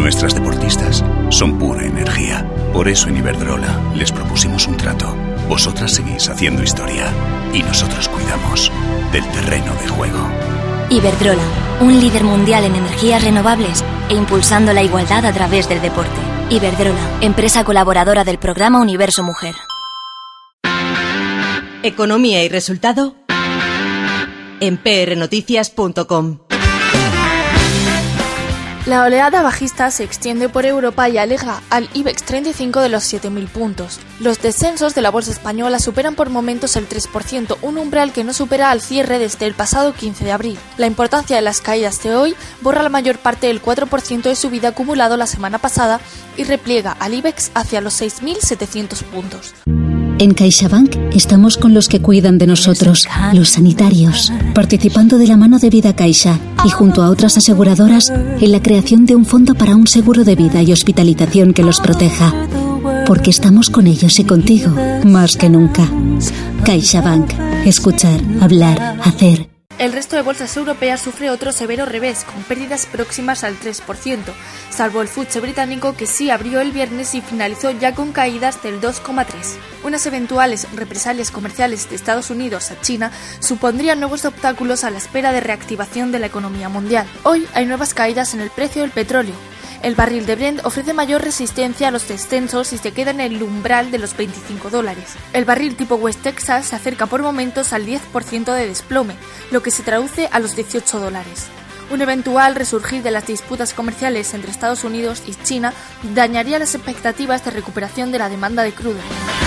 Nuestras deportistas son pura energía. Por eso en Iberdrola les propusimos un trato. Vosotras seguís haciendo historia y nosotros cuidamos del terreno de juego. Iberdrola, un líder mundial en energías renovables e impulsando la igualdad a través del deporte. Iberdrola, empresa colaboradora del programa Universo Mujer. Economía y resultado en prnoticias.com. La oleada bajista se extiende por Europa y aleja al IBEX 35 de los 7.000 puntos. Los descensos de la bolsa española superan por momentos el 3%, un umbral que no supera al cierre desde el pasado 15 de abril. La importancia de las caídas de hoy borra la mayor parte del 4% de subida acumulado la semana pasada y repliega al IBEX hacia los 6.700 puntos. En CaixaBank estamos con los que cuidan de nosotros, los sanitarios, participando de la mano de Vida Caixa y junto a otras aseguradoras en la creación de un fondo para un seguro de vida y hospitalización que los proteja. Porque estamos con ellos y contigo, más que nunca. CaixaBank. Escuchar, hablar, hacer. El resto de bolsas europeas sufre otro severo revés, con pérdidas próximas al 3%, salvo el FTSE británico que sí abrió el viernes y finalizó ya con caídas del 2,3%. Unas eventuales represalias comerciales de Estados Unidos a China supondrían nuevos obstáculos a la espera de reactivación de la economía mundial. Hoy hay nuevas caídas en el precio del petróleo. El barril de Brent ofrece mayor resistencia a los descensos y se queda en el umbral de los $25. El barril tipo West Texas se acerca por momentos al 10% de desplome, lo que se traduce a los $18. Un eventual resurgir de las disputas comerciales entre Estados Unidos y China dañaría las expectativas de recuperación de la demanda de crudo.